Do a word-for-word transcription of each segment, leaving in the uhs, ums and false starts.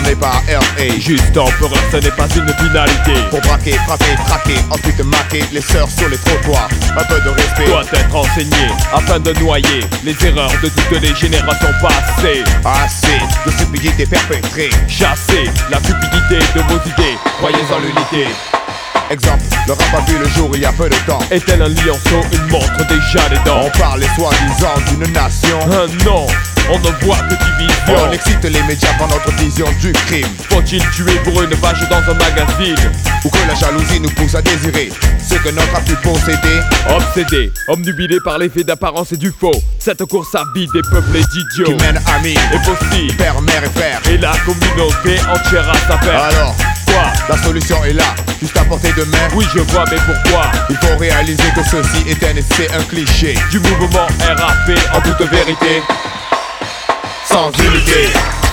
n'est pas R A. Juste empereur, ce n'est pas une finalité. Pour braquer, frapper, traquer, ensuite maquer les sœurs sur les trottoirs. Un peu de respect doit être enseigné afin de noyer les erreurs de toutes les générations passées. Assez de stupidité perpétrée. Chasser la cupidité de vos idées. Croyez en l'unité. Exemple, le rap a vu le jour il y a peu de temps. Est-elle un lionceau, une montre déjà les dents? On parle soi-disant d'une nation. Un non, on ne voit que division. On excite les médias par notre vision du crime. Faut-il tuer pour une page dans un magazine? Ou que la jalousie nous pousse à désirer ce que notre a pu posséder? Obsédé, omnubilé par l'effet d'apparence et du faux. Cette course à vie des peuples d'idiots qui mène amis, et possible, père, mère et frère. Et la communauté entière à sa paire. Alors, quoi? La solution est là, juste à portée de main. Oui je vois mais pourquoi? Il faut réaliser que ceci est un essai, un cliché du mouvement R A P en toute vérité. Sans unité.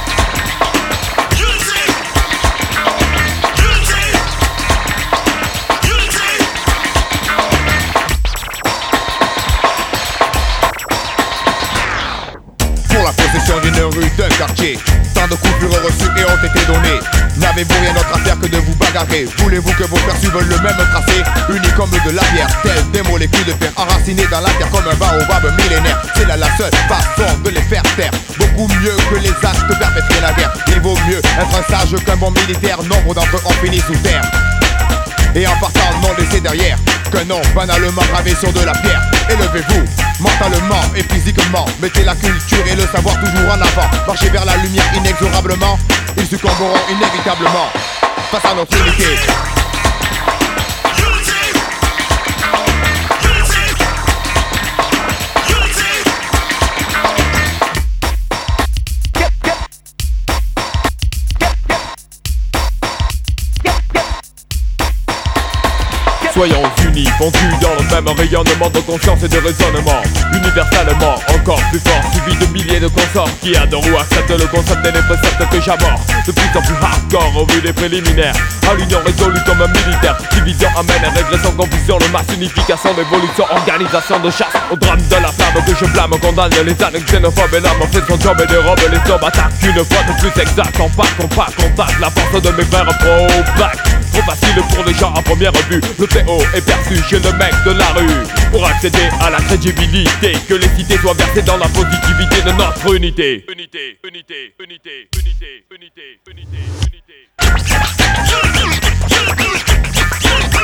Pour la possession d'une rue, d'un quartier, tant de coupures reçues et ont été données. N'avez-vous rien d'autre à faire que de vous bagarrer? Voulez-vous que vos frères suivent le même tracé? Unis comme de la pierre, telles des molécules de fer enracinées dans la terre comme un baobab millénaire. C'est là la seule façon de les faire taire. Beaucoup mieux que les actes perpétrés la guerre. Il vaut mieux être un sage qu'un bon militaire. Nombre d'entre eux ont fini sous terre. Et en partant, non laissé derrière qu'un nom banalement gravé sur de la pierre. Élevez-vous, mentalement et physiquement. Mettez la culture et le savoir toujours en avant. Marchez vers la lumière inexorablement. Ils succomberont inévitablement face à notre unité. Soyons unis, fondus dans le même rayonnement de conscience et de raisonnement. Universellement, encore plus fort, suivi de milliers de consorts qui adorent ou acceptent le concept et les préceptes que j'aborde. De plus en plus hardcore au vu des préliminaires. À l'union résolue comme un militaire. Division amène régression, confusion, le masse, unification, évolution, organisation de chasse. Au drame de la flamme que je blâme, condamne les ânes xénophobes et l'âme fait son job et dérobe les hommes attaquent une fois de plus exact. En pas compas, contact, la force de mes frères pro-black. Trop facile pour les gens à première vue. Le T O est perçu chez le mec de la rue. Pour accéder à la crédibilité, que les cités soient versées dans la positivité de notre unité. Unité, unité, unité, unité, unité, unité, unité.